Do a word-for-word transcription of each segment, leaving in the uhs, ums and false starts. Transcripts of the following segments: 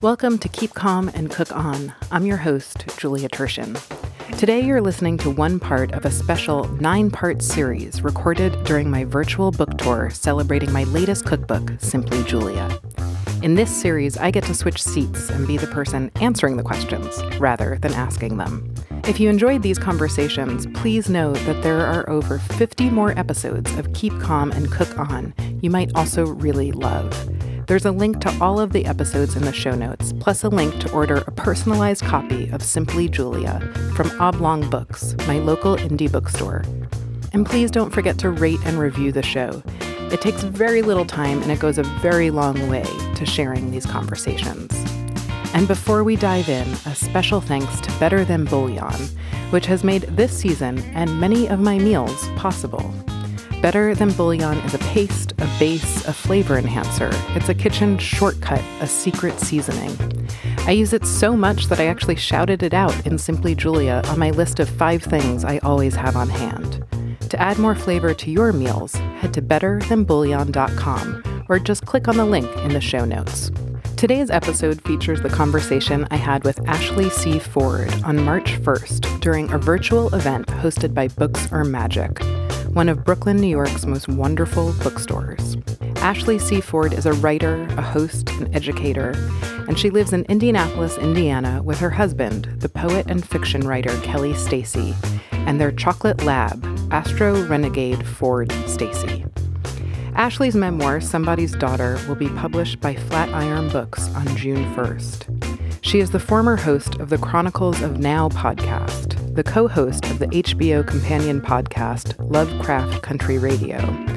Welcome to Keep Calm and Cook On. I'm your host, Julia Turshen. Today you're listening to one part of a special nine-part series recorded during my virtual book tour celebrating my latest cookbook, Simply Julia. In this series, I get to switch seats and be the person answering the questions rather than asking them. If you enjoyed these conversations, please know that there are over fifty more episodes of Keep Calm and Cook On you might also really love. There's a link to all of the episodes in the show notes, plus a link to order a personalized copy of Simply Julia from Oblong Books, my local indie bookstore. And please don't forget to rate and review the show. It takes very little time and it goes a very long way to sharing these conversations. And before we dive in, a special thanks to Better Than Bouillon, which has made this season and many of my meals possible. Better Than Bouillon is a paste, a base, a flavor enhancer. It's a kitchen shortcut, a secret seasoning. I use it so much that I actually shouted it out in Simply Julia on my list of five things I always have on hand. To add more flavor to your meals, head to better than bouillon dot com or just click on the link in the show notes. Today's episode features the conversation I had with Ashley C. Ford on March first during a virtual event hosted by Books Are Magic, one of Brooklyn, New York's most wonderful bookstores. Ashley C. Ford is a writer, a host, an educator, and she lives in Indianapolis, Indiana with her husband, the poet and fiction writer Kelly Stacy, and their chocolate lab, Astro Renegade Ford Stacy. Ashley's memoir, Somebody's Daughter, will be published by Flatiron Books on June first. She is the former host of the Chronicles of Now podcast, the co-host of the H B O companion podcast, Lovecraft Country Radio,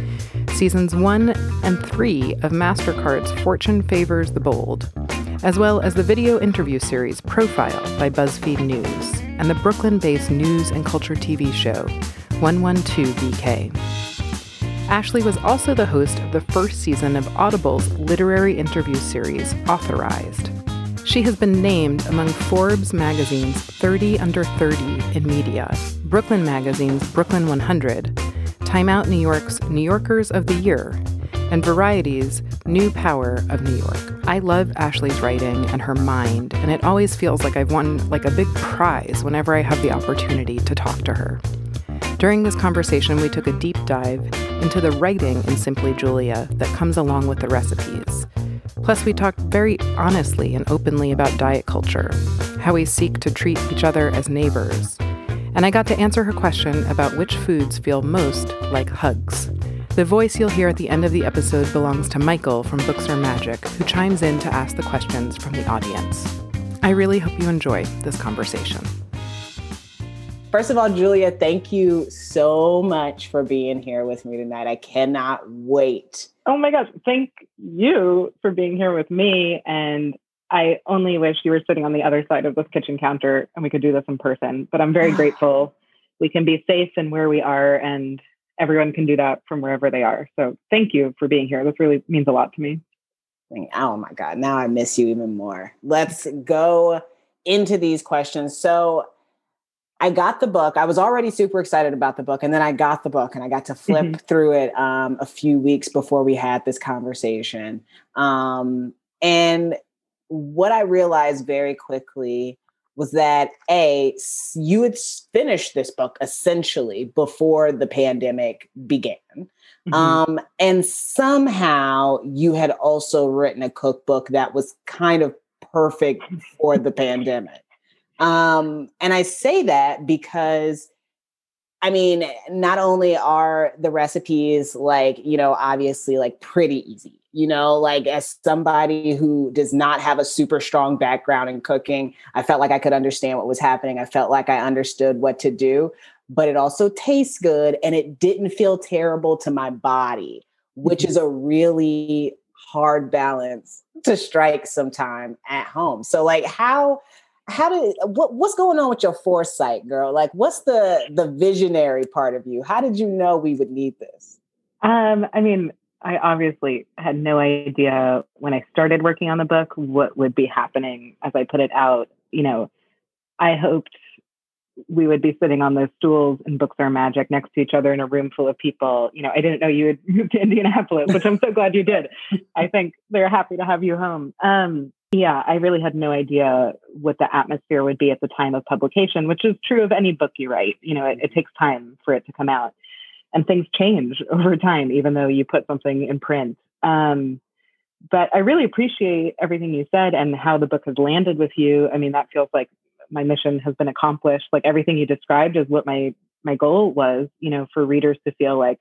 seasons one and three of MasterCard's Fortune Favors the Bold, as well as the video interview series Profile by BuzzFeed News, and the Brooklyn-based news and culture T V show one twelve B K. Ashley was also the host of the first season of Audible's literary interview series, Authorized. She has been named among Forbes magazine's thirty under thirty in media, Brooklyn magazine's Brooklyn one hundred, Time Out New York's New Yorkers of the Year, and Variety's New Power of New York. I love Ashley's writing and her mind, and it always feels like I've won like a big prize whenever I have the opportunity to talk to her. During this conversation, we took a deep dive into the writing in Simply Julia that comes along with the recipes. Plus, we talked very honestly and openly about diet culture, how we seek to treat each other as neighbors. And I got to answer her question about which foods feel most like hugs. The voice you'll hear at the end of the episode belongs to Michael from Books Are Magic, who chimes in to ask the questions from the audience. I really hope you enjoy this conversation. First of all, Julia, thank you so much for being here with me tonight. I cannot wait. Oh my gosh. Thank you for being here with me. And I only wish you were sitting on the other side of this kitchen counter and we could do this in person. But I'm very grateful we can be safe in where we are and everyone can do that from wherever they are. So thank you for being here. This really means a lot to me. Oh my God. Now I miss you even more. Let's go into these questions. So I got the book. I was already super excited about the book. And then I got the book and I got to flip mm-hmm. through it um, a few weeks before we had this conversation. Um, and what I realized very quickly was that, A, you had finished this book essentially before the pandemic began. Mm-hmm. Um, and somehow you had also written a cookbook that was kind of perfect for the pandemic. Um, and I say that because, I mean, not only are the recipes like, you know, obviously like pretty easy, you know, like as somebody who does not have a super strong background in cooking, I felt like I could understand what was happening. I felt like I understood what to do, but it also tastes good and it didn't feel terrible to my body, which is a really hard balance to strike sometime at home. So like how... How did what what's going on with your foresight, girl? Like, what's the the visionary part of you? How did you know we would need this? Um, I mean, I obviously had no idea when I started working on the book what would be happening as I put it out. You know, I hoped we would be sitting on those stools in Books Are Magic next to each other in a room full of people. You know, I didn't know you had moved to Indianapolis, which I'm so glad you did. I think they're happy to have you home. Um, Yeah, I really had no idea what the atmosphere would be at the time of publication, which is true of any book you write. You know, it, it takes time for it to come out, and things change over time, even though you put something in print. Um, but I really appreciate everything you said and how the book has landed with you. I mean, that feels like my mission has been accomplished. Like everything you described is what my my goal was, you know, for readers to feel like,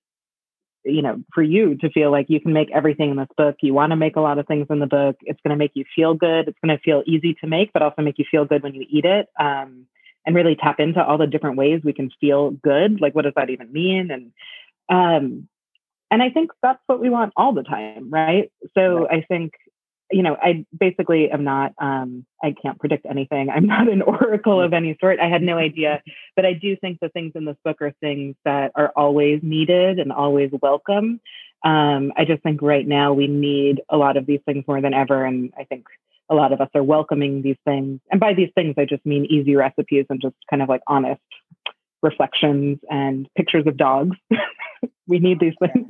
you know, for you to feel like you can make everything in this book. You want to make a lot of things in the book. It's going to make you feel good. It's going to feel easy to make, but also make you feel good when you eat it. Um, and really tap into all the different ways we can feel good. Like, what does that even mean? And, um, and I think that's what we want all the time. Right. So right. I think, you know, I basically am not, um, I can't predict anything. I'm not an oracle of any sort. I had no idea, but I do think the things in this book are things that are always needed and always welcome. Um, I just think right now we need a lot of these things more than ever. And I think a lot of us are welcoming these things. And by these things, I just mean easy recipes and just kind of like honest reflections and pictures of dogs. We need these things.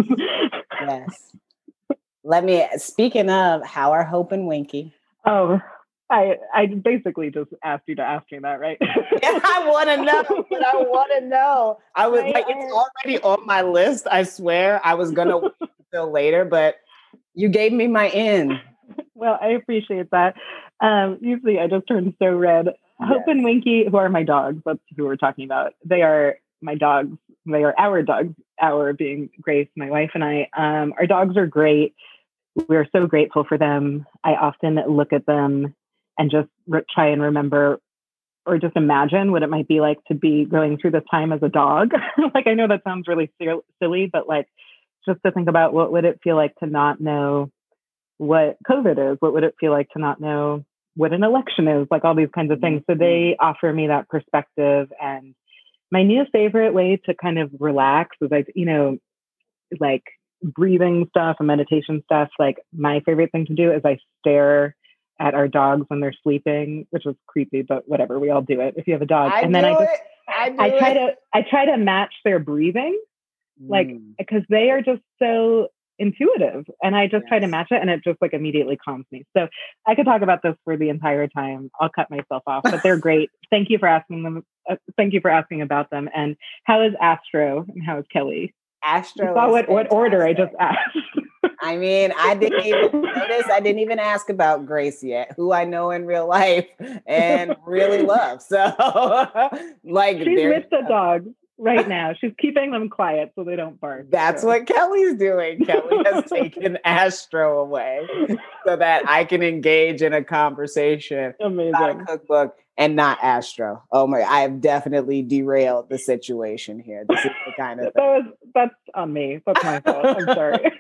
Yes. Let me, speaking of, how are Hope and Winky? Oh, I I basically just asked you to ask me that, right? Yeah, I want to know, but I want to know. I was I, like, it's already on my list. I swear I was going to wait until later, but you gave me my in. Well, I appreciate that. Um, usually I just turn so red. Yes. Hope and Winky, who are my dogs, that's who we're talking about. They are my dogs. They are our dogs, our being Grace, my wife, and I. Um, our dogs are great. We're so grateful for them. I often look at them and just re- try and remember or just imagine what it might be like to be going through this time as a dog. Like, I know that sounds really sil- silly, but like, just to think about what would it feel like to not know what COVID is? What would it feel like to not know what an election is? Like all these kinds of things. So they offer me that perspective. And my new favorite way to kind of relax is like, you know, like breathing stuff and meditation stuff. Like my favorite thing to do is I stare at our dogs when they're sleeping, which is creepy, but whatever. We all do it if you have a dog. I and then do I just, it. I, do I try it. to, I try to match their breathing, like, Mm. because they are just so intuitive, and I just Yes. try to match it, and it just like immediately calms me. So I could talk about this for the entire time. I'll cut myself off, but they're great. Thank you for asking them. Uh, thank you for asking about them. And how is Astro and how is Kelly? Astro. You saw what, what order I just asked. I mean, I didn't even notice. I didn't even ask about Grace yet, who I know in real life and really love. So, like, she's with the dogs right now. She's keeping them quiet so they don't bark. That's so. what Kelly's doing. Kelly has taken Astro away so that I can engage in a conversation Amazing. about a cookbook and not Astro. Oh my! I have definitely derailed the situation here. This is the kind of thing. That was, that's on me. That's my fault. I'm sorry.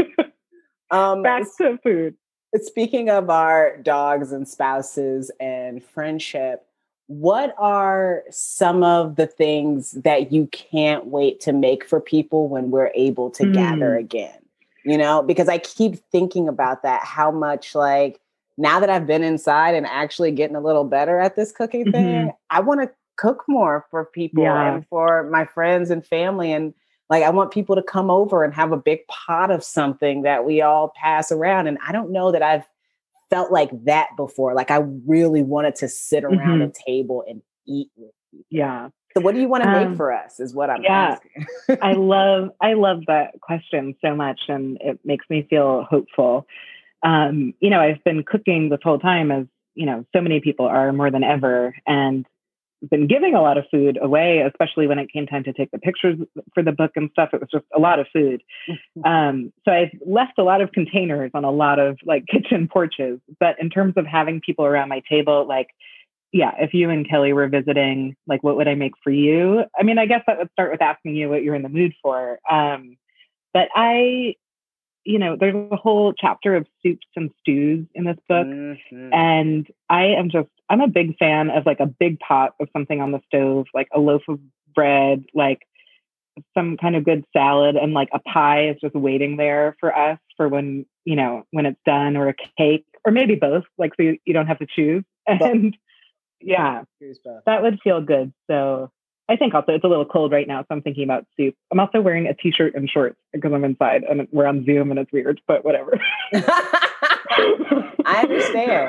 Um, Back to food. Speaking of our dogs and spouses and friendship, what are some of the things that you can't wait to make for people when we're able to mm. gather again? You know, because I keep thinking about that, how much like now that I've been inside and actually getting a little better at this cooking mm-hmm. thing, I want to cook more for people yeah. and for my friends and family. And like, I want people to come over and have a big pot of something that we all pass around. And I don't know that I've felt like that before. Like, I really wanted to sit around mm-hmm. a table and eat with people. Yeah. So what do you want to um, make for us is what I'm yeah, asking. I love, I love that question so much. And it makes me feel hopeful. Um, you know, I've been cooking this whole time, as, you know, so many people are, more than ever. And been giving a lot of food away, especially when it came time to take the pictures for the book and stuff. It was just a lot of food. Um, so I've left a lot of containers on a lot of like kitchen porches. But in terms of having people around my table, like, yeah, if you and Kelly were visiting, like, what would I make for you? I mean, I guess that would start with asking you what you're in the mood for. Um, but I, you know, there's a whole chapter of soups and stews in this book. Mm-hmm. And I am just, I'm a big fan of like a big pot of something on the stove, like a loaf of bread, like some kind of good salad, and like a pie is just waiting there for us for when, you know, when it's done, or a cake, or maybe both, like, so you, you don't have to choose. And yeah, that would feel good. So I think also it's a little cold right now, so I'm thinking about soup. I'm also wearing a t-shirt and shorts because I'm inside and we're on Zoom and it's weird, but whatever. I understand.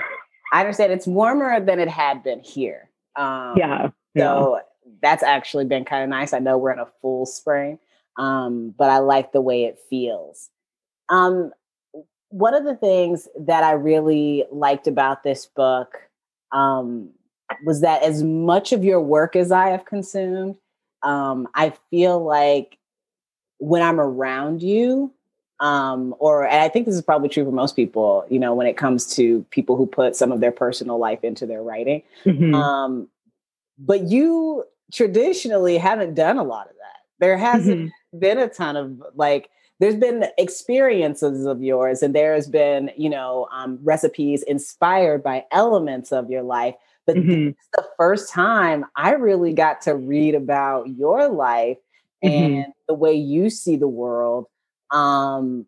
I understand it's warmer than it had been here. Um, yeah. So yeah. That's actually been kind of nice. I know we're in a full spring, um, but I like the way it feels. Um, one of the things that I really liked about this book um, was that as much of your work as I have consumed, um, I feel like when I'm around you, um, or and I think this is probably true for most people, you know, when it comes to people who put some of their personal life into their writing. Mm-hmm. Um, but you traditionally haven't done a lot of that. There hasn't mm-hmm. been a ton of like, there's been experiences of yours and there's been, you know, um, recipes inspired by elements of your life. But mm-hmm. this is the first time I really got to read about your life and mm-hmm. the way you see the world, um,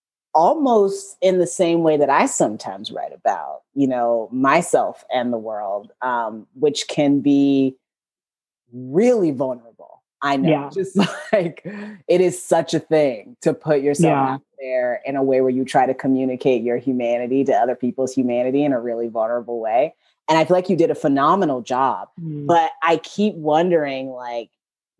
almost in the same way that I sometimes write about, you know, myself and the world, um, which can be really vulnerable. I know, yeah. just like it is such a thing to put yourself yeah. out there in a way where you try to communicate your humanity to other people's humanity in a really vulnerable way. And I feel like you did a phenomenal job, mm. but I keep wondering like,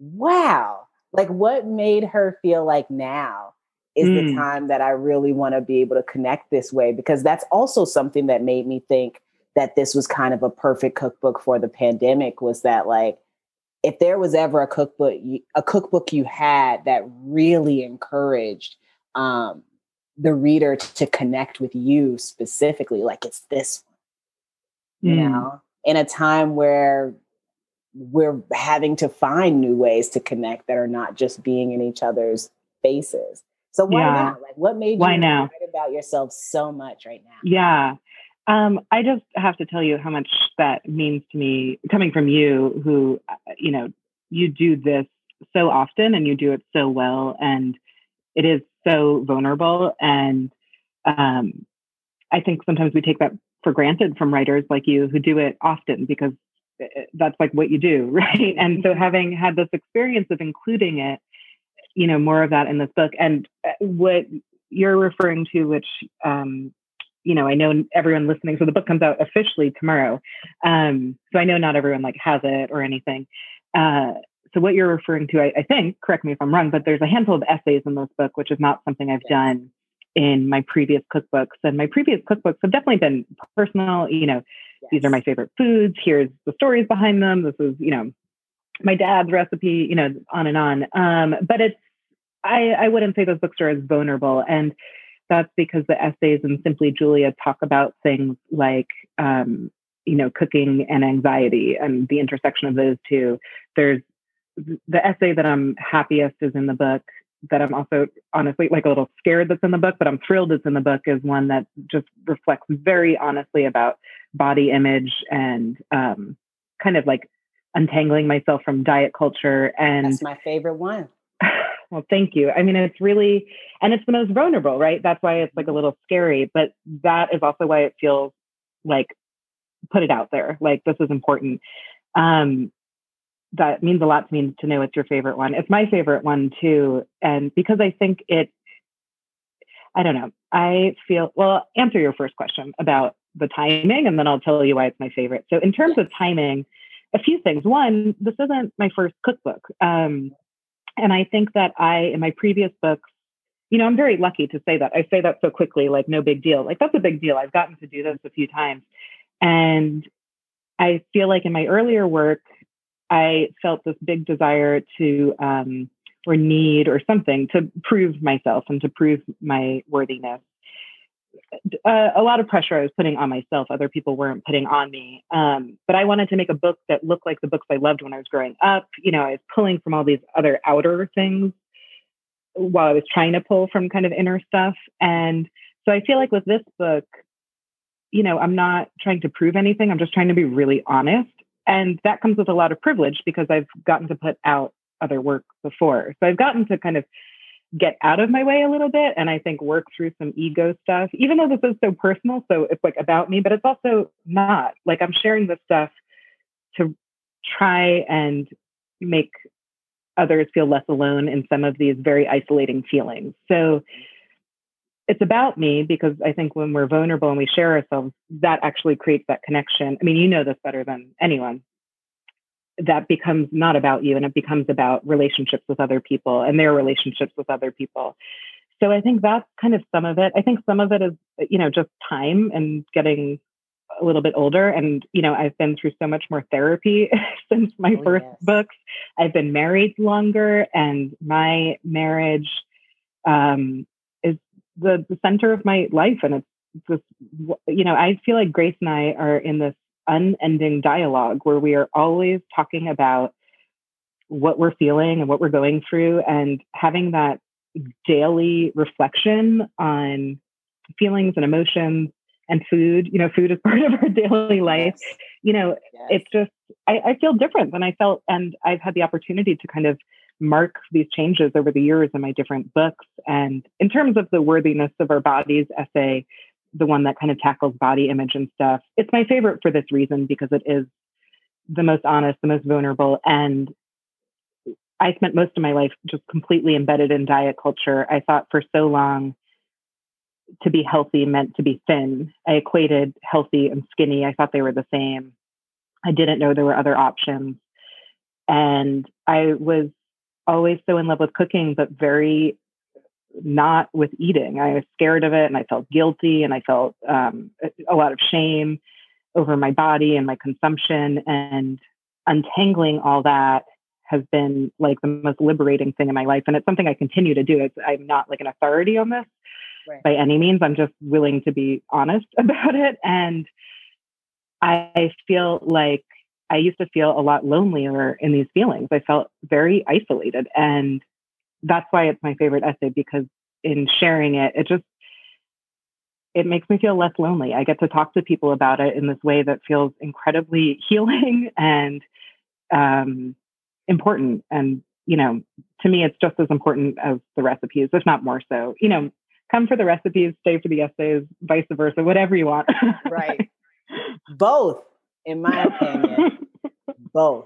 wow, like what made her feel like now is mm. the time that I really want to be able to connect this way? Because that's also something that made me think that this was kind of a perfect cookbook for the pandemic, was that like, if there was ever a cookbook, a cookbook you had that really encouraged um, the reader to connect with you specifically, like it's this one, you mm. know, in a time where we're having to find new ways to connect that are not just being in each other's faces. So why yeah. now? Like, what made why you now? write about yourself so much right now? Yeah. Um, I just have to tell you how much that means to me, coming from you, who, you know, you do this so often and you do it so well, and it is so vulnerable. And um, I think sometimes we take that for granted from writers like you who do it often because that's like what you do, right? And so having had this experience of including it, you know, more of that in this book, and what you're referring to, which, um, you know, I know everyone listening, so the book comes out officially tomorrow. Um, so I know not everyone like has it or anything. Uh, so what you're referring to, I, I think, correct me if I'm wrong, but there's a handful of essays in this book, which is not something I've yes. done in my previous cookbooks. And my previous cookbooks have definitely been personal. You know, yes. these are my favorite foods. Here's the stories behind them. This is, you know, my dad's recipe, you know, on and on. Um, but it's, I, I wouldn't say those books are as vulnerable. And that's because the essays in Simply Julia talk about things like, um, you know, cooking and anxiety and the intersection of those two. There's the essay that I'm happiest is in the book, that I'm also honestly like a little scared that's in the book, but I'm thrilled it's in the book, is one that just reflects very honestly about body image and um, kind of like untangling myself from diet culture. And that's my favorite one. Well, thank you. I mean, it's really, and it's the most vulnerable, right? That's why it's like a little scary, but that is also why it feels like put it out there. Like this is important. Um, that means a lot to me to know it's your favorite one. It's my favorite one too. And because I think it, I don't know, I feel, well, answer your first question about the timing, and then I'll tell you why it's my favorite. So in terms of timing, a few things. One, this isn't my first cookbook. Um, And I think that I, in my previous books, you know, I'm very lucky to say that. I say that so quickly, like no big deal. Like that's a big deal. I've gotten to do this a few times. And I feel like in my earlier work, I felt this big desire to, um, or need or something to prove myself and to prove my worthiness. Uh, a lot of pressure I was putting on myself, other people weren't putting on me. Um, but I wanted to make a book that looked like the books I loved when I was growing up. You know, I was pulling from all these other outer things while I was trying to pull from kind of inner stuff. And so I feel like with this book, you know, I'm not trying to prove anything. I'm just trying to be really honest. And that comes with a lot of privilege because I've gotten to put out other work before. So I've gotten to kind of get out of my way a little bit and I think work through some ego stuff, even though this is so personal. So it's like about me, but it's also not. Like I'm sharing this stuff to try and make others feel less alone in some of these very isolating feelings. So it's about me, because I think when we're vulnerable and we share ourselves, that actually creates that connection. I mean, you know this better than anyone. That becomes not about you, and it becomes about relationships with other people and their relationships with other people. So I think that's kind of some of it. I think some of it is, you know, just time and getting a little bit older. And, you know, I've been through so much more therapy since my Oh, first yes. books. I've been married longer, and my marriage um, is the, the center of my life. And it's just, you know, I feel like Grace and I are in this unending dialogue where we are always talking about what we're feeling and what we're going through, and having that daily reflection on feelings and emotions and food. You know, food is part of our daily life. Yes. You know, Yes. it's just, I, I feel different than I felt. And I've had the opportunity to kind of mark these changes over the years in my different books. And in terms of the worthiness of our bodies essay, the one that kind of tackles body image and stuff, it's my favorite for this reason, because it is the most honest, the most vulnerable. And I spent most of my life just completely embedded in diet culture. I thought for so long to be healthy meant to be thin. I equated healthy and skinny. I thought they were the same. I didn't know there were other options. And I was always so in love with cooking, but very not with eating. I was scared of it, and I felt guilty, and I felt um, a lot of shame over my body and my consumption. And untangling all that has been like the most liberating thing in my life. And it's something I continue to do. It's, I'm not like an authority on this Right. by any means. I'm just willing to be honest about it. And I feel like I used to feel a lot lonelier in these feelings. I felt very isolated. And that's why it's my favorite essay, because in sharing it, it just, it makes me feel less lonely. I get to talk to people about it in this way that feels incredibly healing and um, important. And, you know, to me, it's just as important as the recipes, if not more so. You know, come for the recipes, stay for the essays, vice versa, whatever you want. Right. Both, in my opinion, both.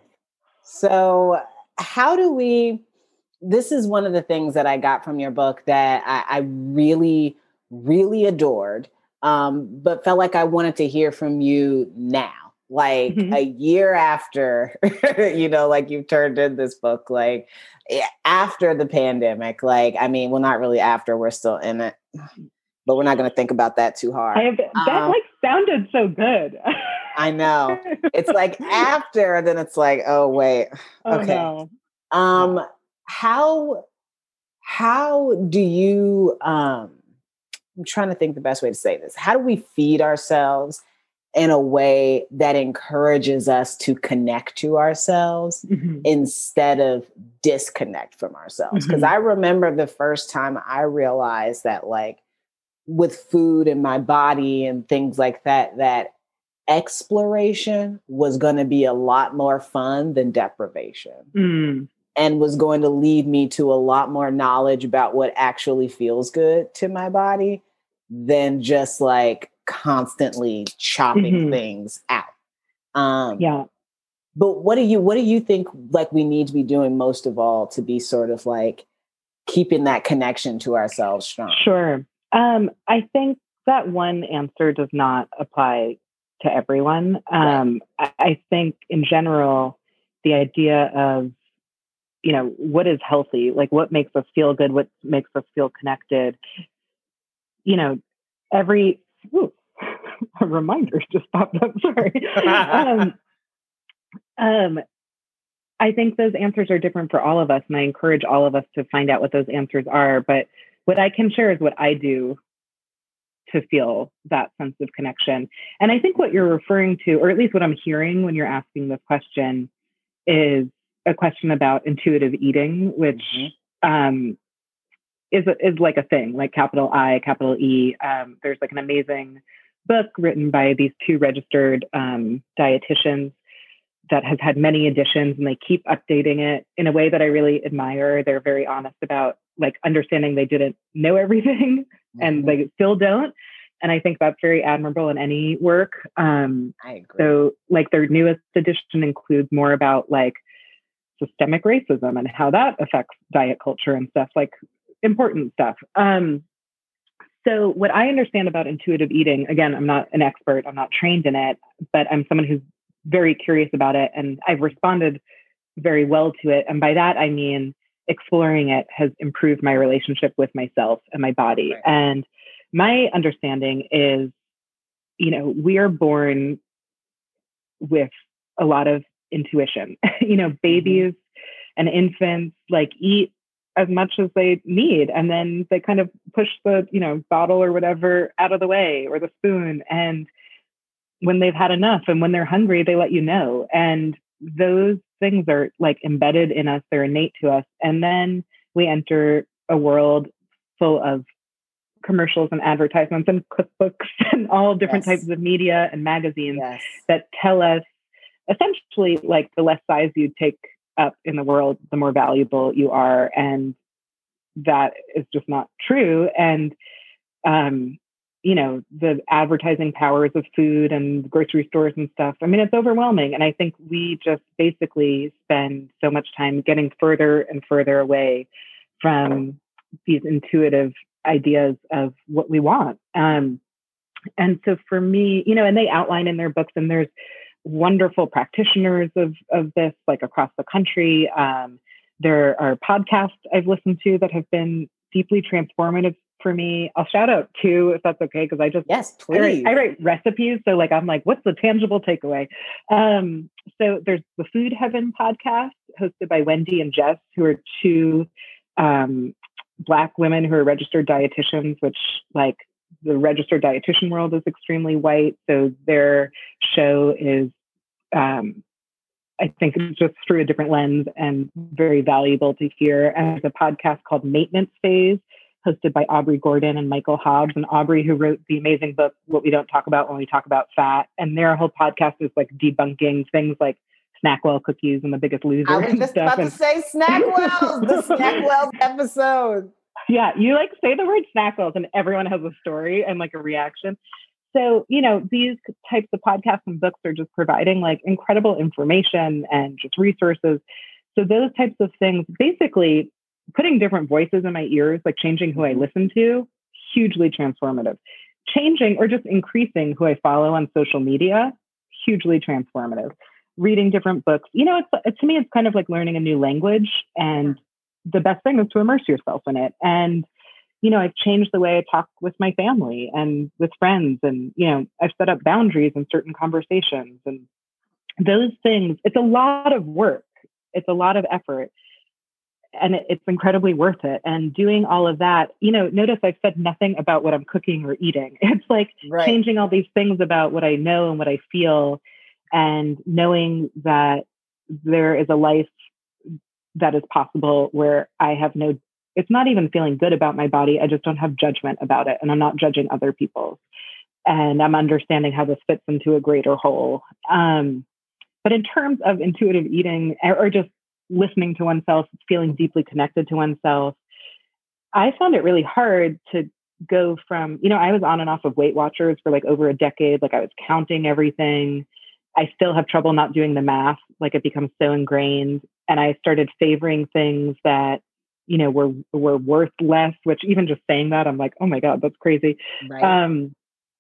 So how do we, this is one of the things that I got from your book that I, I really, really adored, um, but felt like I wanted to hear from you now. Like mm-hmm. a year after, you know, like you've turned in this book, like after the pandemic, like, I mean, well, not really after, we're still in it, but we're not going to think about that too hard. I have, that um, like sounded so good. I know. It's like after, then it's like, oh, wait. Oh, okay. No. Um, how, how do you, um, I'm trying to think the best way to say this. How do we feed ourselves in a way that encourages us to connect to ourselves mm-hmm. instead of disconnect from ourselves? Because mm-hmm. I remember the first time I realized that, like, with food and my body and things like that, that exploration was going to be a lot more fun than deprivation mm. and was going to lead me to a lot more knowledge about what actually feels good to my body than just like constantly chopping mm-hmm. things out. Um, yeah. But what do you, what do you think like we need to be doing most of all to be sort of like keeping that connection to ourselves strong? Sure. Um, I think that one answer does not apply to everyone. Um, right. I, I think in general, the idea of, you know, what is healthy, like what makes us feel good, what makes us feel connected, you know, every, ooh, a reminder just popped up, sorry. um, um, I think those answers are different for all of us, and I encourage all of us to find out what those answers are. But what I can share is what I do to feel that sense of connection. And I think what you're referring to, or at least what I'm hearing when you're asking this question, is a question about intuitive eating, which mm-hmm. um, is, is like a thing, like capital I, capital E. Um, there's like an amazing book written by these two registered um, dietitians that has had many editions, and they keep updating it in a way that I really admire. They're very honest about like understanding they didn't know everything mm-hmm. and they still don't. And I think that's very admirable in any work. Um, I agree. So like their newest edition includes more about like systemic racism and how that affects diet culture and stuff, like important stuff. Um, So what I understand about intuitive eating, again, I'm not an expert, I'm not trained in it, but I'm someone who's very curious about it. And I've responded very well to it. And by that, I mean, exploring it has improved my relationship with myself and my body. Right. And my understanding is, you know, we are born with a lot of intuition. You know, babies mm-hmm. and infants like eat as much as they need. And then they kind of push the, you know, bottle or whatever out of the way, or the spoon. And when they've had enough and when they're hungry, they let you know. And those things are like embedded in us. They're innate to us. And then we enter a world full of commercials and advertisements and cookbooks and all different yes. types of media and magazines yes. that tell us essentially like the less size you take up in the world, the more valuable you are. And that is just not true. And, um, you know, the advertising powers of food and grocery stores and stuff. I mean, it's overwhelming. And I think we just basically spend so much time getting further and further away from these intuitive ideas of what we want. Um, and so for me, you know, and they outline in their books, and there's wonderful practitioners of, of this, like across the country. Um, there are podcasts I've listened to that have been deeply transformative for me. I'll shout out two, if that's okay, because I just yes, please. I write, I write recipes, so like I'm like, what's the tangible takeaway? Um, so there's the Food Heaven podcast hosted by Wendy and Jess, who are two um, Black women who are registered dietitians, which like the registered dietitian world is extremely white. So their show is, um, I think, it's just through a different lens and very valuable to hear. And there's a podcast called Maintenance Phase, hosted by Aubrey Gordon and Michael Hobbs. And Aubrey, who wrote the amazing book, What We Don't Talk About When We Talk About Fat. And their whole podcast is like debunking things like Snackwell cookies and The Biggest Loser. I was just about and... to say Snackwells, the Snackwells episode. Yeah, you like say the word Snackwells and everyone has a story and like a reaction. So, you know, these types of podcasts and books are just providing like incredible information and just resources. So those types of things, basically putting different voices in my ears, like changing who I listen to, hugely transformative. Changing or just increasing who I follow on social media, hugely transformative. Reading different books, you know, it's, it, to me, it's kind of like learning a new language, and the best thing is to immerse yourself in it. And, you know, I've changed the way I talk with my family and with friends. And, you know, I've set up boundaries in certain conversations, and those things. It's a lot of work. It's a lot of effort, and it, it's incredibly worth it. And doing all of that, you know, notice I've said nothing about what I'm cooking or eating. It's like right. changing all these things about what I know and what I feel, and knowing that there is a life that is possible where I have no, it's not even feeling good about my body. I just don't have judgment about it. And I'm not judging other people's. And I'm understanding how this fits into a greater whole. Um, but in terms of intuitive eating, or just listening to oneself, feeling deeply connected to oneself, I found it really hard to go from, you know, I was on and off of Weight Watchers for like over a decade. Like I was counting everything. I still have trouble not doing the math. Like it becomes so ingrained. And I started favoring things that, you know, were were worth less, which even just saying that, I'm like, oh my God, that's crazy. Right. Um,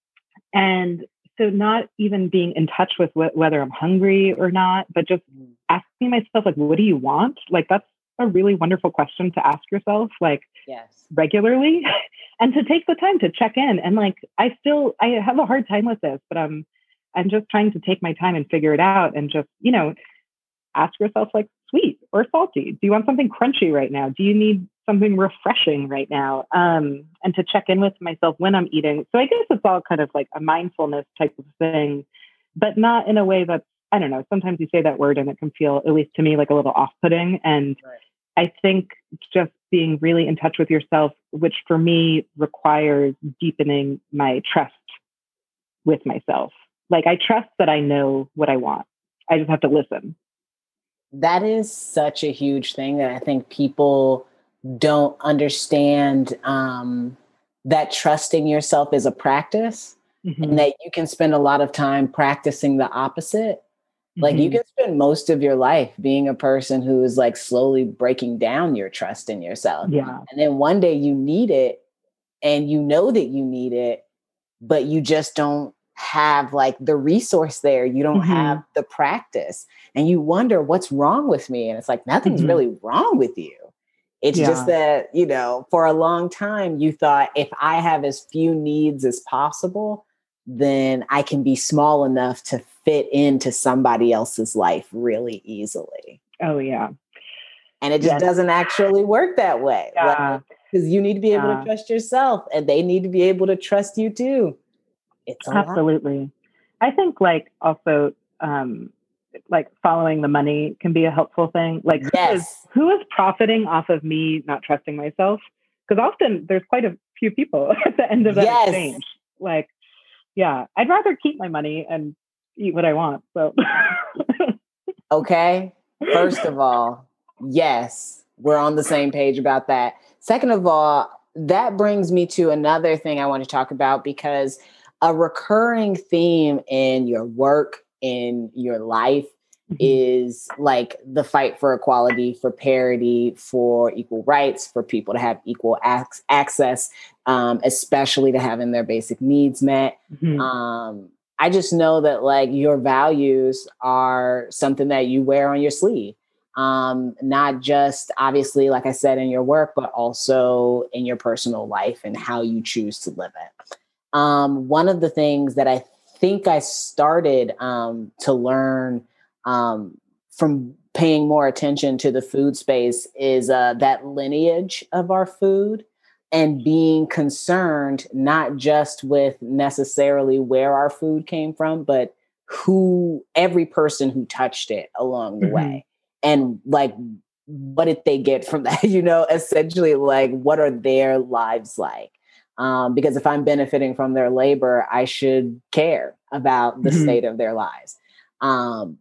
and so not even being in touch with wh- whether I'm hungry or not, but just asking myself, like, what do you want? Like, that's a really wonderful question to ask yourself, like, yes, regularly, and to take the time to check in. And like, I still, I have a hard time with this, but I'm, I'm just trying to take my time and figure it out, and just, you know, ask yourself, like, sweet or salty? Do you want something crunchy right now? Do you need something refreshing right now? Um, and to check in with myself when I'm eating. So I guess it's all kind of like a mindfulness type of thing, but not in a way that's, I don't know, sometimes you say that word and it can feel, at least to me, like a little off-putting. And right. I think just being really in touch with yourself, which for me requires deepening my trust with myself. Like I trust that I know what I want. I just have to listen. That is such a huge thing that I think people don't understand, um, that trusting yourself is a practice, mm-hmm. and that you can spend a lot of time practicing the opposite. Mm-hmm. Like you can spend most of your life being a person who is like slowly breaking down your trust in yourself. Yeah. And then one day you need it and you know that you need it, but you just don't have like the resource there. You don't Mm-hmm. have the practice, and you wonder what's wrong with me. And it's like, nothing's Mm-hmm. really wrong with you. It's Yeah. just that, you know, for a long time you thought if I have as few needs as possible, then I can be small enough to fit into somebody else's life really easily. Oh yeah. And it just Yes. doesn't actually work that way. Yeah. Like, because you need to be able Yeah. to trust yourself, and they need to be able to trust you too. It's a lot. Absolutely. I think like also um, like following the money can be a helpful thing. Like who is, Yes. who is profiting off of me not trusting myself? Because often there's quite a few people at the end of that Yes. exchange. Like, yeah, I'd rather keep my money and eat what I want. So, Okay. First of all, yes, we're on the same page about that. Second of all, that brings me to another thing I want to talk about, because a recurring theme in your work, in your life, mm-hmm. is like the fight for equality, for parity, for equal rights, for people to have equal ac- access, um, especially to having their basic needs met. Mm-hmm. Um, I just know that like your values are something that you wear on your sleeve. Um, not just obviously, like I said, in your work, but also in your personal life and how you choose to live it. Um, one of the things that I think I started um, to learn um, from paying more attention to the food space is uh, that lineage of our food, and being concerned not just with necessarily where our food came from, but who, every person who touched it along the mm-hmm. way. And like, what did they get from that? You know, essentially, like, what are their lives like? Um, because if I'm benefiting from their labor, I should care about the mm-hmm. state of their lives. Um,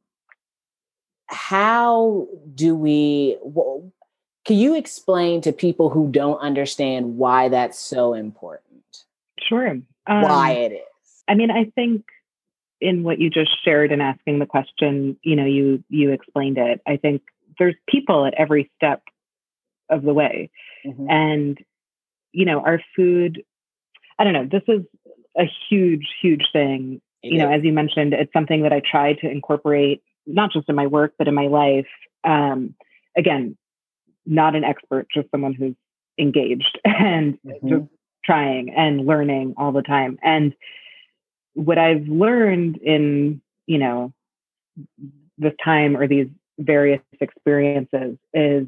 how do we, well, can you explain to people who don't understand why that's so important? Sure. Um, why it is? I mean, I think in what you just shared and asking the question, you know, you you explained it. I think there's people at every step of the way. Mm-hmm. And, you know, our food, I don't know, this is a huge, huge thing. It you is. know, as you mentioned, it's something that I try to incorporate, not just in my work, but in my life. Um, again, not an expert, just someone who's engaged and mm-hmm. just trying and learning all the time. And what I've learned in, you know, this time or these various experiences is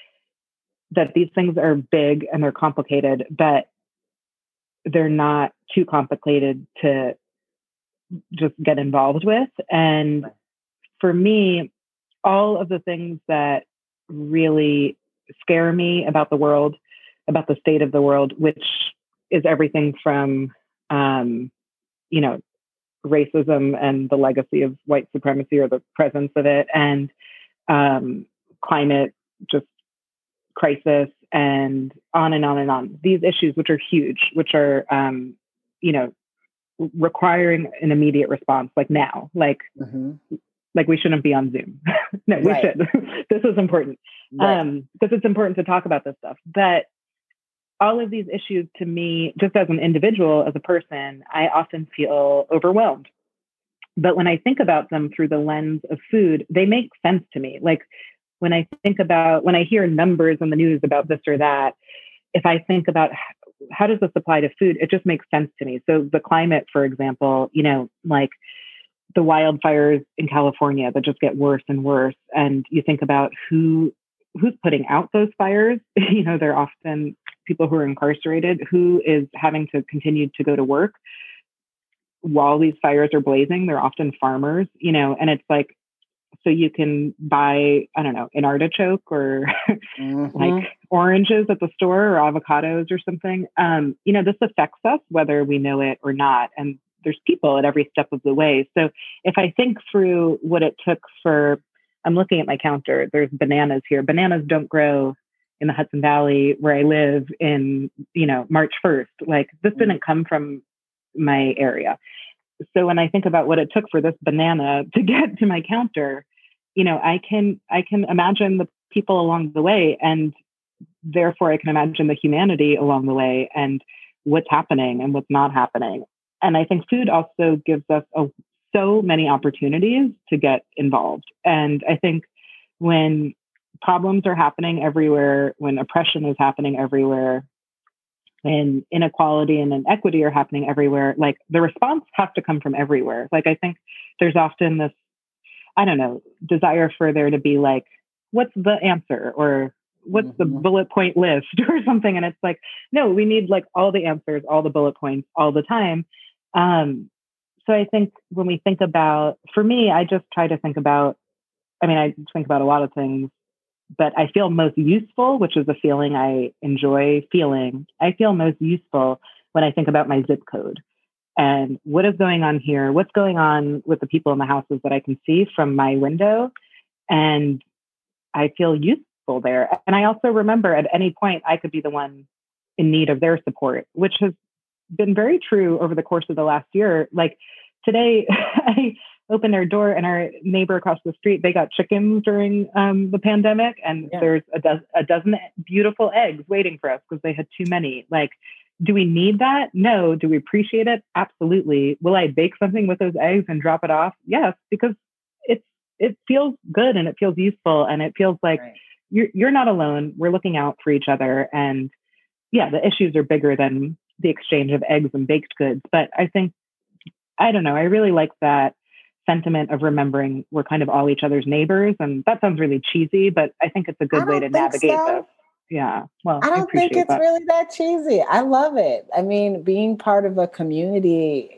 that these things are big and they're complicated, but they're not too complicated to just get involved with. And for me, all of the things that really scare me about the world, about the state of the world, which is everything from, um, you know, racism and the legacy of white supremacy or the presence of it, and um, climate just crisis, and on and on and on. These issues, which are huge, which are, um, you know, requiring an immediate response, like now, like, mm-hmm. like we shouldn't be on Zoom. No, we right. should. This is important. Right. Um, because it's important to talk about this stuff. But all of these issues to me, just as an individual, as a person, I often feel overwhelmed. But when I think about them through the lens of food, they make sense to me. Like when I think about, when I hear numbers in the news about this or that, if I think about how does this apply to food, it just makes sense to me. So the climate, for example, you know, like the wildfires in California that just get worse and worse. And you think about who who's putting out those fires. You know, they're often people who are incarcerated, who is having to continue to go to work while these fires are blazing. They're often farmers, you know, and it's like, so you can buy, I don't know, an artichoke or mm-hmm. like oranges at the store or avocados or something. Um, you know, this affects us whether we know it or not. And there's people at every step of the way. So if I think through what it took for, I'm looking at my counter, there's bananas here. Bananas don't grow in the Hudson Valley where I live in, you know, March first. Like this mm-hmm. didn't come from my area. So when I think about what it took for this banana to get to my counter, you know, I can, I can imagine the people along the way, and therefore I can imagine the humanity along the way. And what's happening and what's not happening. And I think food also gives us a, so many opportunities to get involved. And I think when problems are happening everywhere, when oppression is happening everywhere, when inequality and inequity are happening everywhere, like the response has to come from everywhere. Like I think there's often this, I don't know, desire for there to be like, what's the answer? Or what's mm-hmm. the bullet point list or something? And it's like, no, we need like all the answers, all the bullet points all the time. Um, so I think when we think about, for me, I just try to think about, I mean, I think about a lot of things, but I feel most useful, which is a feeling I enjoy feeling. I feel most useful when I think about my zip code and what is going on here, what's going on with the people in the houses that I can see from my window. And I feel useful there. And I also remember at any point I could be the one in need of their support, which has been very true over the course of the last year. Like today, I opened our door and our neighbor across the street, they got chickens during um, the pandemic. And yeah. there's a, do- a dozen beautiful eggs waiting for us because they had too many. Like, do we need that? No. Do we appreciate it? Absolutely. Will I bake something with those eggs and drop it off? Yes, because it's it feels good and it feels useful and it feels like right. you're you're not alone. We're looking out for each other. And yeah, the issues are bigger than the exchange of eggs and baked goods. But I think, I don't know, I really like that sentiment of remembering we're kind of all each other's neighbors. And that sounds really cheesy, but I think it's a good way to navigate so. this. Yeah. Well, I don't I think it's that. really that cheesy. I love it. I mean, being part of a community,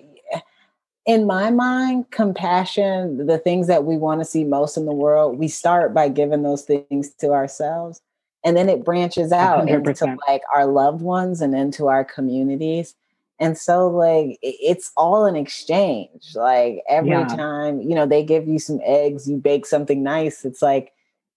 in my mind, compassion, the things that we want to see most in the world, we start by giving those things to ourselves. And then it branches out one hundred percent into like our loved ones and into our communities. And so like, it's all an exchange. Like every yeah. time, you know, they give you some eggs, you bake something nice. It's like,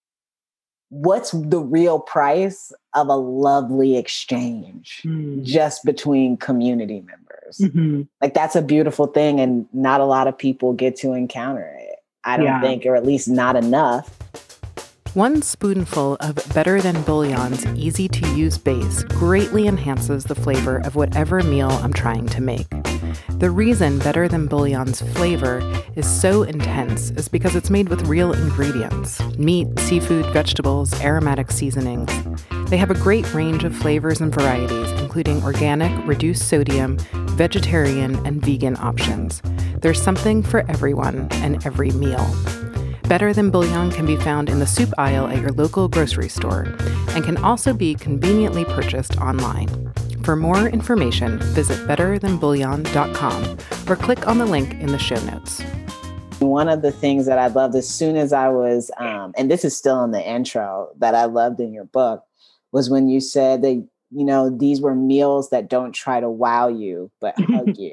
what's the real price of a lovely exchange mm. just between community members? Mm-hmm. Like that's a beautiful thing. And not a lot of people get to encounter it. I don't yeah. think, or at least not enough. One spoonful of Better Than Bouillon's easy-to-use base greatly enhances the flavor of whatever meal I'm trying to make. The reason Better Than Bouillon's flavor is so intense is because it's made with real ingredients: meat, seafood, vegetables, aromatic seasonings. They have a great range of flavors and varieties, including organic, reduced sodium, vegetarian, and vegan options. There's something for everyone and every meal. Better Than Bouillon can be found in the soup aisle at your local grocery store and can also be conveniently purchased online. For more information, visit better than bouillon dot com or click on the link in the show notes. One of the things that I loved as soon as I was, um, and this is still in the intro, that I loved in your book was when you said that, you know, these were meals that don't try to wow you, but hug you.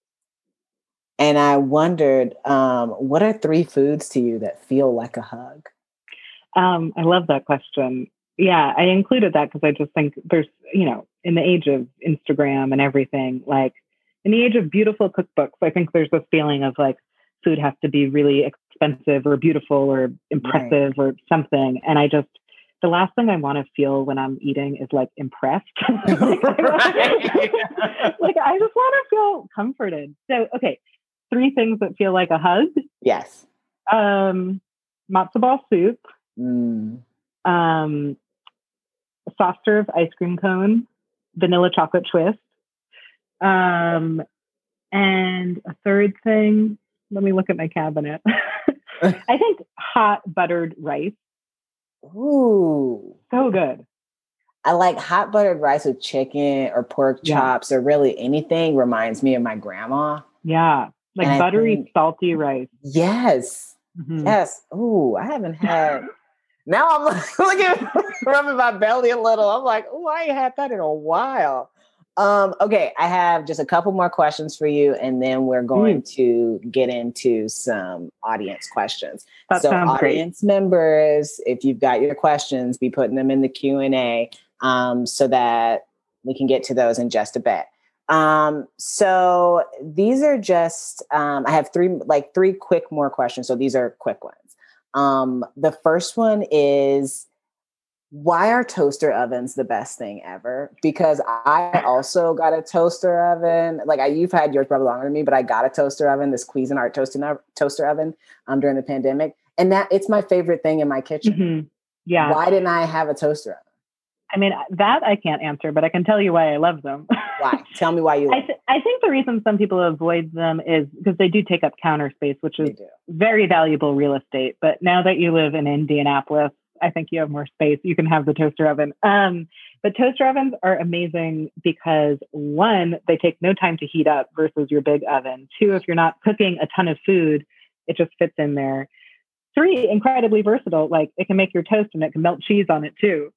And I wondered, um, what are three foods to you that feel like a hug? Um, I love that question. Yeah, I included that because I just think there's, you know, in the age of Instagram and everything, like in the age of beautiful cookbooks, I think there's this feeling of like food has to be really expensive or beautiful or impressive right. or something. And I just, the last thing I want to feel when I'm eating is like impressed. like, right. like I just want to feel comforted. So, okay. Three things that feel like a hug. Yes. Um, matzo ball soup. Mm. Um, a soft serve ice cream cone. Vanilla chocolate twist. Um, and a third thing. Let me look at my cabinet. I think hot buttered rice. Ooh. So good. I like hot buttered rice with chicken or pork chops yeah. or really anything reminds me of my grandma. Yeah. Like and buttery, think, salty rice. Yes. Mm-hmm. Yes. Ooh, I haven't had. Now I'm like, look at rubbing my belly a little. I'm like, oh, I ain't had that in a while. Um, okay, I have just a couple more questions for you, and then we're going mm. to get into some audience questions. That so sounds audience great. members, if you've got your questions, be putting them in the Q and A um, so that we can get to those in just a bit. Um, so these are just, um, I have three, like three quick more questions. So these are quick ones. Um, the first one is, Why are toaster ovens the best thing ever? Because I also got a toaster oven. Like I, you've had yours probably longer than me, but I got a toaster oven, this Cuisinart toaster toaster oven, um, during the pandemic, and that it's my favorite thing in my kitchen. Mm-hmm. Yeah. Why didn't I have a toaster oven? I mean, that I can't answer, but I can tell you why I love them. Why? Tell me why you love I, th- I think the reason some people avoid them is because they do take up counter space, which is very valuable real estate. But now that you live in Indianapolis, I think you have more space. You can have the toaster oven. Um, but toaster ovens are amazing because one, they take no time to heat up versus your big oven. Two, if you're not cooking a ton of food, it just fits in there. Three, incredibly versatile. Like it can make your toast and it can melt cheese on it too.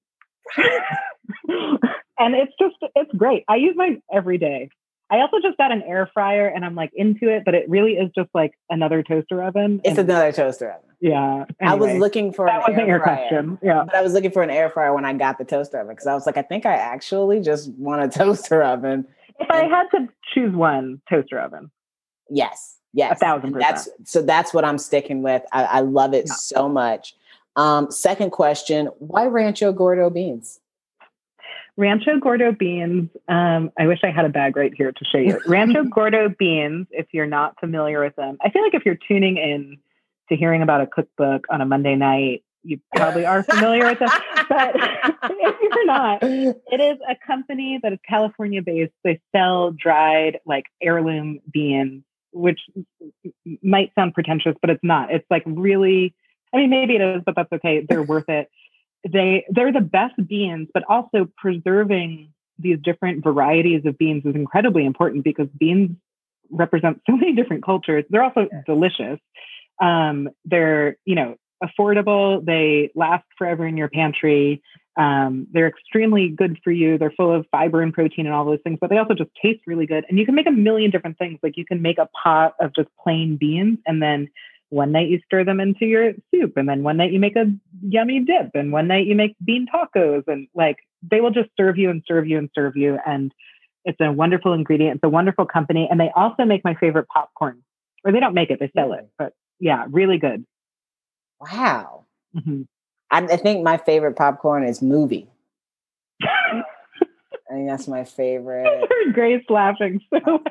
And it's just, it's great. I use mine every day. I also just got an air fryer and I'm like into it, but it really is just like another toaster oven. It's and, another toaster oven. Yeah. Anyway, I was looking for that an wasn't air your fryer, question. Yeah. But I was looking for an air fryer when I got the toaster oven because I was like, I think I actually just want a toaster oven. If and, I had to choose one, toaster oven. Yes. Yes. A thousand percent. That's, so that's what I'm sticking with. I, I love it yeah. so much. Um, second question, why Rancho Gordo beans? Rancho Gordo beans. Um, I wish I had a bag right here to show you. Rancho Gordo beans, if you're not familiar with them, I feel like if you're tuning in to hearing about a cookbook on a Monday night, you probably are familiar with them. But if you're not, it is a company that is California based. They sell dried, like heirloom beans, which might sound pretentious, but it's not. It's like really, I mean, maybe it is, but that's okay. They're worth it. They, they're the best beans, but also preserving these different varieties of beans is incredibly important because beans represent so many different cultures. They're also yeah. delicious. Um, they're, you know, affordable. They last forever in your pantry. Um, they're extremely good for you. They're full of fiber and protein and all those things, but they also just taste really good. And you can make a million different things. Like you can make a pot of just plain beans and then one night you stir them into your soup, and then one night you make a yummy dip, and one night you make bean tacos, and like they will just serve you and serve you and serve you. And it's a wonderful ingredient. It's a wonderful company. And they also make my favorite popcorn, or they don't make it, they sell it, but yeah, really good. Wow. Mm-hmm. I, I think my favorite popcorn is Movie. I think that's my favorite. I heard Grace laughing so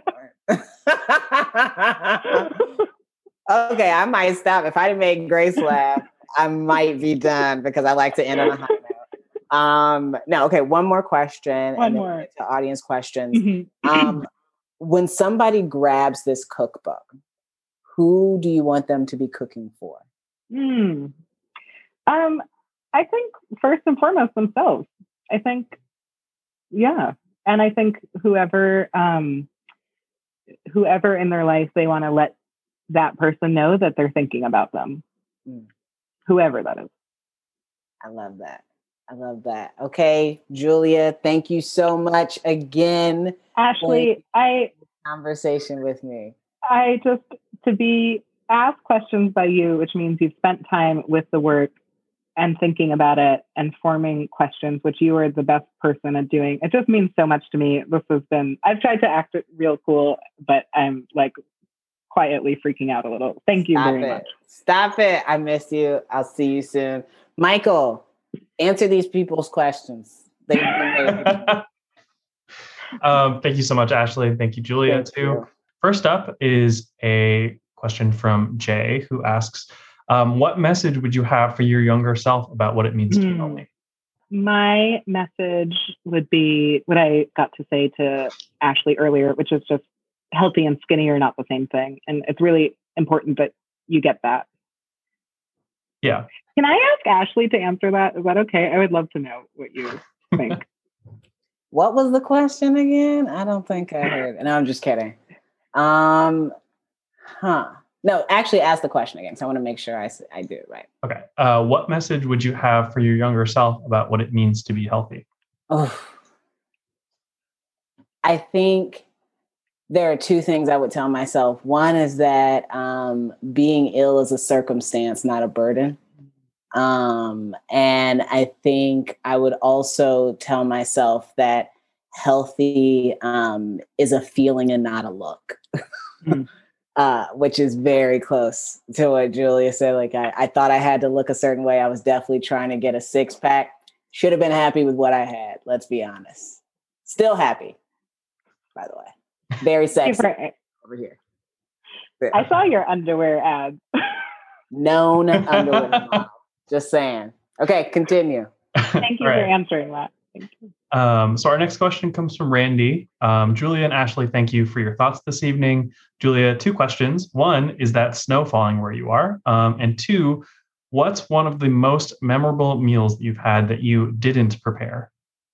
Okay, I might stop. If I didn't make Grace laugh, I might be done because I like to end on a high note. Um, no, okay, one more question. One and then more. we'll get to audience questions. Mm-hmm. Um, when somebody grabs this cookbook, who do you want them to be cooking for? Mm. Um, I think first and foremost themselves. I think, yeah. And I think whoever, um, whoever in their life they want to let that person know that they're thinking about them. Mm. Whoever that is. I love that. I love that. Okay, Julia, thank you so much again. Ashley, I conversation with me. I just to be asked questions by you, which means you've spent time with the work and thinking about it and forming questions, which you are the best person at doing. It just means so much to me. This has been, I've tried to act real cool, but I'm like quietly freaking out a little. Thank you Stop very it. much. Stop it. I miss you. I'll see you soon. Michael, answer these people's questions. They um, thank you so much, Ashley. Thank you, Julia, thank too. You. First up is a question from Jay, who asks, um, what message would you have for your younger self about what it means to be healthy? My message would be what I got to say to Ashley earlier, which is just healthy and skinny are not the same thing. And it's really important that you get that. Yeah. Can I ask Ashley to answer that? Is that okay? I would love to know what you think. What was the question again? I don't think I heard it. No, I'm just kidding. Um, huh. No, actually ask the question again. So I want to make sure I, I do it right. Okay. Uh, what message would you have for your younger self about what it means to be healthy? Oh, I think there are two things I would tell myself. One is that um, being ill is a circumstance, not a burden. Um, and I think I would also tell myself that healthy um, is a feeling and not a look, mm. uh, which is very close to what Julia said. Like I, I thought I had to look a certain way. I was definitely trying to get a six pack Should have been happy with what I had. Let's be honest. Still happy, by the way. Very sexy over here. I saw your underwear ad. Known underwear model. Just saying. Okay, continue. Thank you right. for answering that. Thank you. Um, so our next question comes from Randy. Um, Julia and Ashley, thank you for your thoughts this evening. Julia, two questions. One, is that snow falling where you are? Um, and two, what's one of the most memorable meals that you've had that you didn't prepare?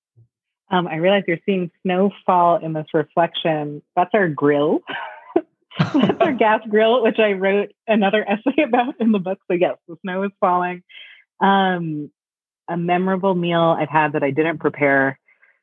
Um, I realize you're seeing snow fall in this reflection. That's our grill. That's our gas grill, which I wrote another essay about in the book. So yes, the snow is falling. Um, a memorable meal I've had that I didn't prepare.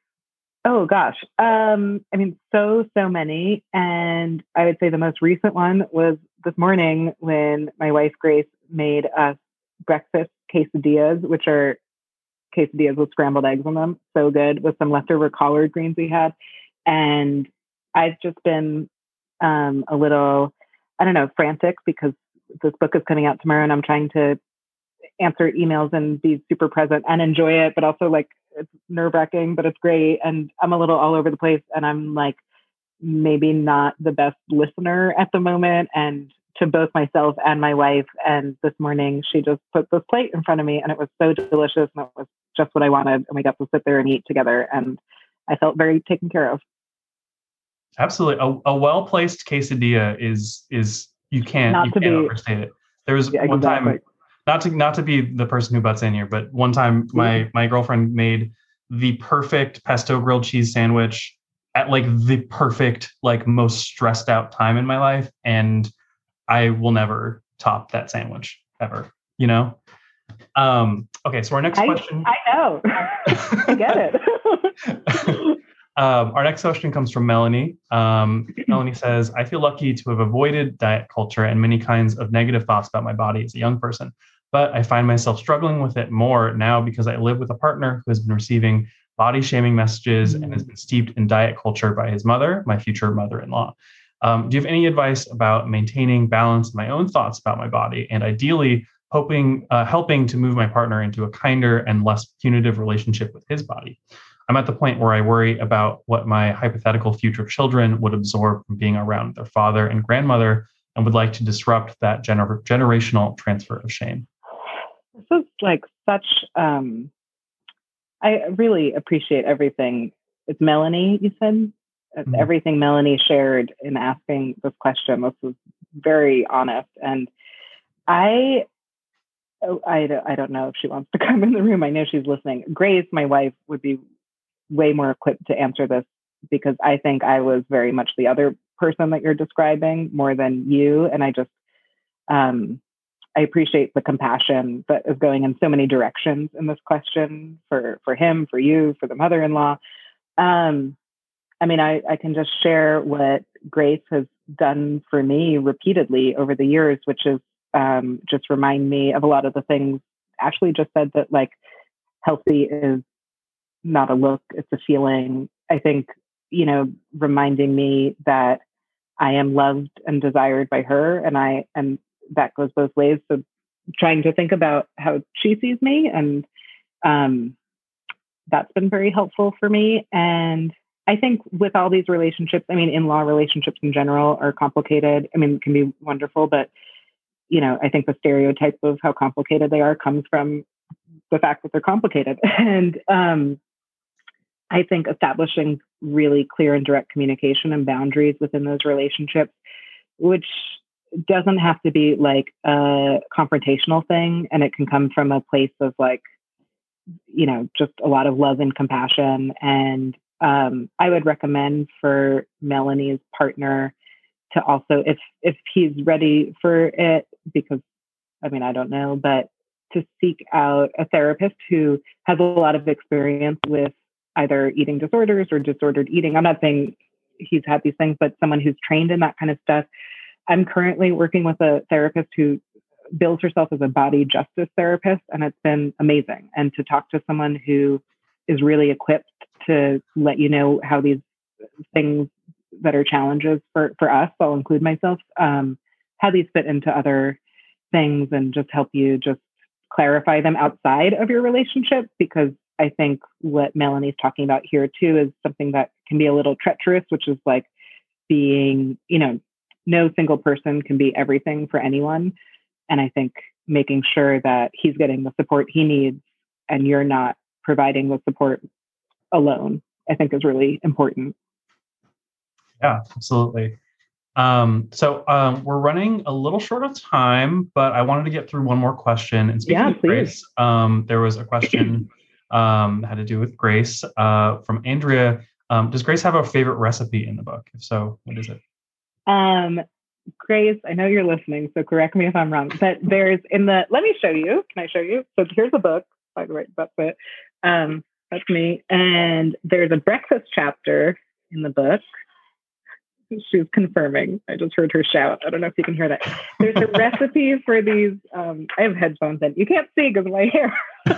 Oh gosh. Um, I mean, so, so many. And I would say the most recent one was this morning when my wife, Grace, made us breakfast quesadillas, which are quesadillas with scrambled eggs in them. So good, with some leftover collard greens we had. And I've just been um, a little, I don't know, frantic because this book is coming out tomorrow and I'm trying to answer emails and be super present and enjoy it, but also like it's nerve wracking, but it's great. And I'm a little all over the place and I'm like, maybe not the best listener at the moment. And to both myself and my wife. And this morning she just put this plate in front of me and it was so delicious and it was just what I wanted. And we got to sit there and eat together and I felt very taken care of. Absolutely. A, a well-placed quesadilla is, is you can't, not you to can't be, overstate it. There was yeah, one exactly. time, not to, not to be the person who butts in here, but one time my, my girlfriend made the perfect pesto grilled cheese sandwich at like the perfect, like most stressed out time in my life. And I will never top that sandwich ever, you know? Um, okay. So our next I, question. I know. I get it. um, our next question comes from Melanie. Um, Melanie says, I feel lucky to have avoided diet culture and many kinds of negative thoughts about my body as a young person, but I find myself struggling with it more now because I live with a partner who has been receiving body shaming messages mm. and has been steeped in diet culture by his mother, my future mother-in-law. Um, do you have any advice about maintaining balance in my own thoughts about my body and ideally hoping, uh, helping to move my partner into a kinder and less punitive relationship with his body? I'm at the point where I worry about what my hypothetical future children would absorb from being around their father and grandmother and would like to disrupt that gener- generational transfer of shame. This is like such, um, I really appreciate everything. It's Melanie, you said? Mm-hmm. Everything Melanie shared in asking this question. This was very honest. And I, I, I don't know if she wants to come in the room. I know she's listening. Grace, my wife, would be way more equipped to answer this because I think I was very much the other person that you're describing more than you. And I just, um, I appreciate the compassion that is going in so many directions in this question for, for him, for you, for the mother-in-law. Um, I mean, I, I can just share what Grace has done for me repeatedly over the years, which is um, just remind me of a lot of the things Ashley just said, that like healthy is not a look, it's a feeling. I think, you know, reminding me that I am loved and desired by her, and I and that goes both ways. So trying to think about how she sees me, and um, that's been very helpful for me. And I think with all these relationships, I mean, in-law relationships in general are complicated. I mean, it can be wonderful, but, you know, I think the stereotype of how complicated they are comes from the fact that they're complicated. And um, I think establishing really clear and direct communication and boundaries within those relationships, which doesn't have to be like a confrontational thing. And it can come from a place of like, you know, just a lot of love and compassion. And Um, I would recommend for Melanie's partner to also, if if he's ready for it, because, I mean, I don't know, but to seek out a therapist who has a lot of experience with either eating disorders or disordered eating. I'm not saying he's had these things, but someone who's trained in that kind of stuff. I'm currently working with a therapist who bills herself as a body justice therapist, and it's been amazing. And to talk to someone who is really equipped to let you know how these things that are challenges for, for us, I'll include myself, um, how these fit into other things and just help you just clarify them outside of your relationship. Because I think what Melanie's talking about here too is something that can be a little treacherous, which is like being, you know, no single person can be everything for anyone. And I think making sure that he's getting the support he needs and you're not providing the support alone, I think is really important. Yeah, absolutely. Um, so um, we're running a little short of time, but I wanted to get through one more question. And speaking Yeah, of Grace, um, there was a question um, that had to do with Grace uh, from Andrea. Um, does Grace have a favorite recipe in the book? If so, what is it? Um, Grace, I know you're listening, so correct me if I'm wrong, but there's in the, let me show you. Can I show you? So here's a book, by the way, that's it. Um, that's me. And there's a breakfast chapter in the book. She's confirming. I just heard her shout. I don't know if you can hear that. There's a recipe for these. Um, I have headphones in. You can't see because of my hair.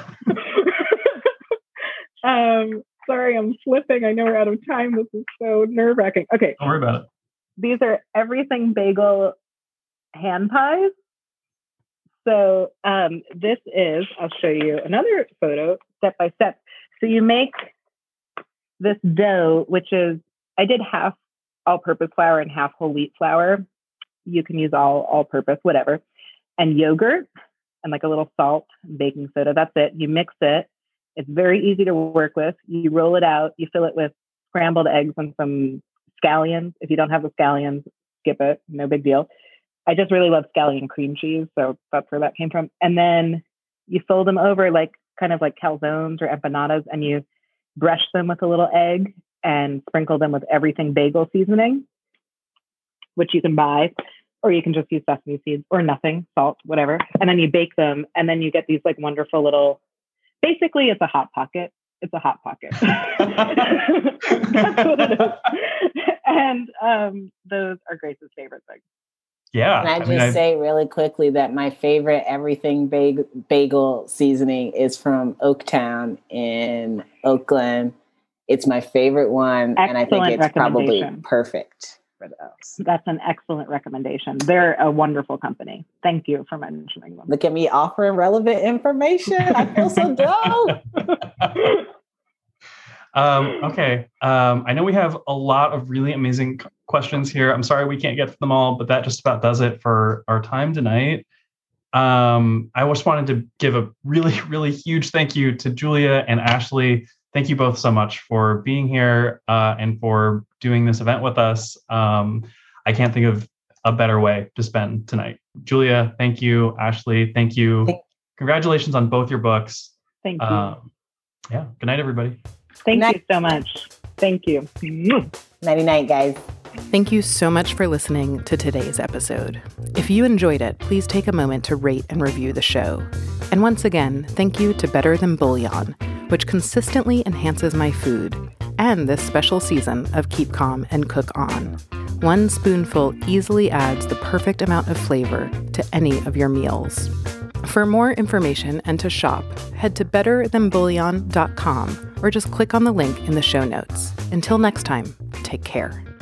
um, sorry, I'm flipping. I know we're out of time. This is so nerve wracking. Okay. Don't worry about it. These are everything bagel hand pies. So um, this is, I'll show you another photo step by step. So you make this dough, which is, I did half all-purpose flour and half whole wheat flour. You can use all all-purpose, whatever. And yogurt and like a little salt, and baking soda. That's it. You mix it. It's very easy to work with. You roll it out. You fill it with scrambled eggs and some scallions. If you don't have the scallions, skip it. No big deal. I just really love scallion cream cheese, so that's where that came from. And then you fold them over like kind of like calzones or empanadas, and you brush them with a little egg and sprinkle them with everything bagel seasoning, which you can buy, or you can just use sesame seeds or nothing, salt, whatever. And then you bake them, and then you get these like wonderful little, basically it's a Hot Pocket. It's a Hot Pocket. That's what it is. And um, those are Grace's favorite things. Yeah. Can I just I mean, say really quickly that my favorite everything bag- bagel seasoning is from Oaktown in Oakland. It's my favorite one, Excellent and I think it's probably recommendation. Perfect for those. That's an excellent recommendation. They're a wonderful company. Thank you for mentioning them. Look at me offering relevant information. I feel so dope. um, okay. Um, I know we have a lot of really amazing questions here. I'm sorry we can't get to them all, but that just about does it for our time tonight. Um, I just wanted to give a really, really huge thank you to Julia and Ashley. Thank you both so much for being here uh, and for doing this event with us. Um, I can't think of a better way to spend tonight. Julia, thank you. Ashley, thank you. Congratulations on both your books. Thank you. Um, yeah. Good night, everybody. Thank Night. you so much. Thank you. Nighty night, guys. Thank you so much for listening to today's episode. If you enjoyed it, please take a moment to rate and review the show. And once again, thank you to Better Than Bouillon, which consistently enhances my food, and this special season of Keep Calm and Cook On. One spoonful easily adds the perfect amount of flavor to any of your meals. For more information and to shop, head to better than bouillon dot com or just click on the link in the show notes. Until next time, take care.